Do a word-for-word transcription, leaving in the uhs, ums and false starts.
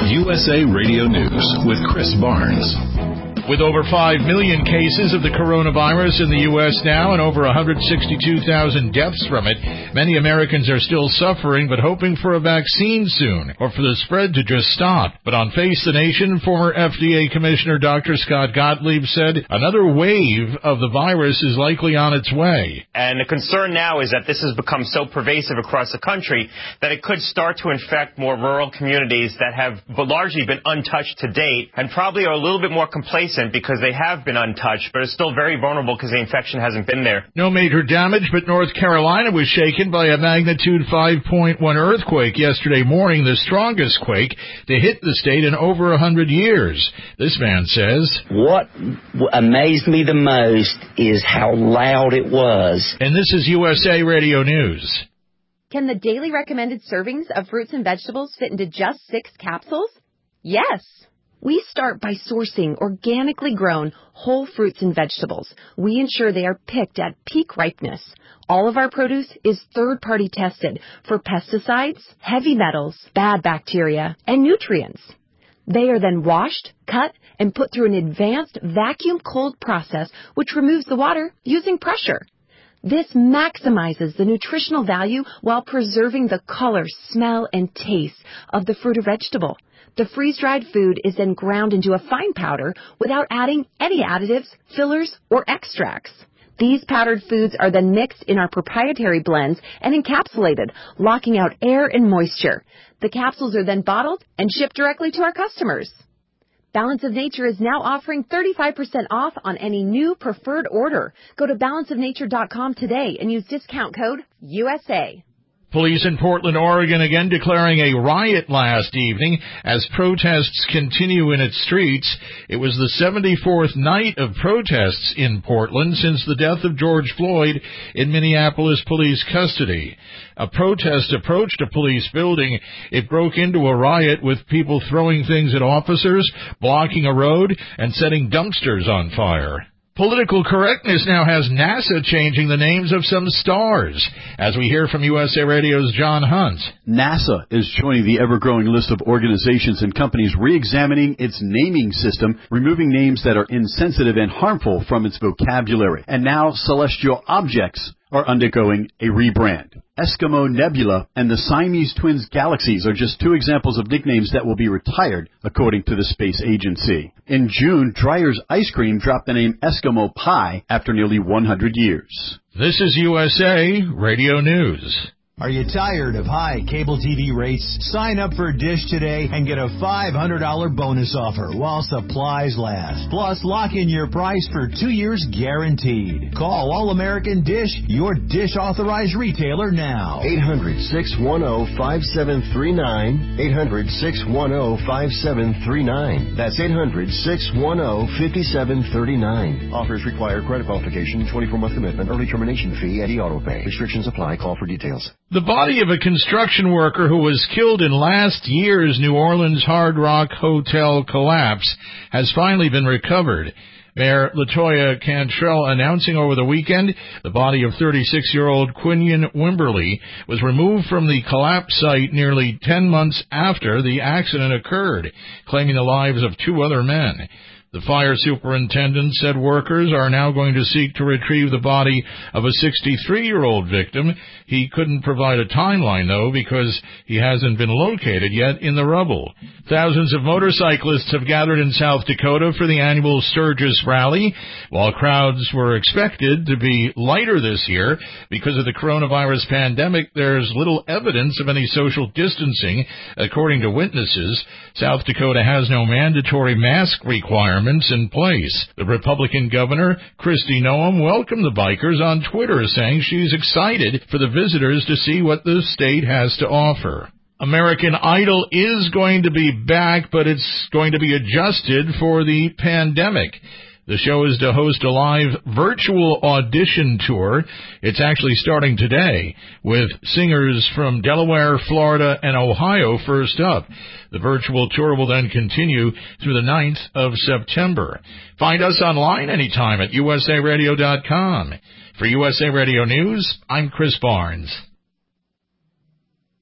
U S A Radio News with Chris Barnes. With over five million cases of the coronavirus in the U S now and over one hundred sixty-two thousand deaths from it, many Americans are still suffering but hoping for a vaccine soon or for the spread to just stop. But on Face the Nation, former F D A Commissioner Doctor Scott Gottlieb said another wave of the virus is likely on its way. And the concern now is that this has become so pervasive across the country that it could start to infect more rural communities that have largely been untouched to date and probably are a little bit more complacent because they have been untouched, but it's still very vulnerable because the infection hasn't been there. No major damage, but North Carolina was shaken by a magnitude five point one earthquake yesterday morning, the strongest quake to hit the state in over one hundred years. This man says, "What amazed me the most is how loud it was." And this is U S A Radio News. Can the daily recommended servings of fruits and vegetables fit into just six capsules? Yes. We start by sourcing organically grown whole fruits and vegetables. We ensure they are picked at peak ripeness. All of our produce is third-party tested for pesticides, heavy metals, bad bacteria, and nutrients. They are then washed, cut, and put through an advanced vacuum cold process which removes the water using pressure. This maximizes the nutritional value while preserving the color, smell, and taste of the fruit or vegetable. The freeze-dried food is then ground into a fine powder without adding any additives, fillers, or extracts. These powdered foods are then mixed in our proprietary blends and encapsulated, locking out air and moisture. The capsules are then bottled and shipped directly to our customers. Balance of Nature is now offering thirty-five percent off on any new preferred order. Go to balance of nature dot com today and use discount code U S A. Police in Portland, Oregon again declaring a riot last evening as protests continue in its streets. It was the seventy-fourth night of protests in Portland since the death of George Floyd in Minneapolis police custody. A protest approached a police building. It broke into a riot with people throwing things at officers, blocking a road, and setting dumpsters on fire. Political correctness now has NASA changing the names of some stars, as we hear from U S A Radio's John Hunt. NASA is joining the ever-growing list of organizations and companies re-examining its naming system, removing names that are insensitive and harmful from its vocabulary. And now celestial objects are undergoing a rebrand. Eskimo Nebula and the Siamese Twins Galaxies are just two examples of nicknames that will be retired, according to the space agency. In June, Dreyer's Ice Cream dropped the name Eskimo Pie after nearly one hundred years. This is U S A Radio News. Are you tired of high cable T V rates? Sign up for Dish today and get a five hundred dollars bonus offer while supplies last. Plus, lock in your price for two years guaranteed. Call All-American Dish, your Dish authorized retailer now. eight hundred, six one zero, five seven three nine. eight hundred, six one zero, five seven three nine. That's eight hundred, six one zero, five seven three nine. Offers require credit qualification, twenty-four month commitment, early termination fee, and e-auto pay. Restrictions apply. Call for details. The body of a construction worker who was killed in last year's New Orleans Hard Rock Hotel collapse has finally been recovered. Mayor LaToya Cantrell announcing over the weekend the body of thirty-six-year-old Quinion Wimberly was removed from the collapse site nearly ten months after the accident occurred, claiming the lives of two other men. The fire superintendent said workers are now going to seek to retrieve the body of a sixty-three-year-old victim. He couldn't provide a timeline, though, because he hasn't been located yet in the rubble. Thousands of motorcyclists have gathered in South Dakota for the annual Sturgis Rally. While crowds were expected to be lighter this year because of the coronavirus pandemic, there's little evidence of any social distancing, according to witnesses. South Dakota has no mandatory mask requirements in place. The Republican governor, Kristi Noem, welcomed the bikers on Twitter, saying she's excited for the visitors to see what the state has to offer. American Idol is going to be back, but it's going to be adjusted for the pandemic. The show is to host a live virtual audition tour. It's actually starting today with singers from Delaware, Florida, and Ohio first up. The virtual tour will then continue through the ninth of September. Find us online anytime at U S A radio dot com. For U S A Radio News, I'm Chris Barnes.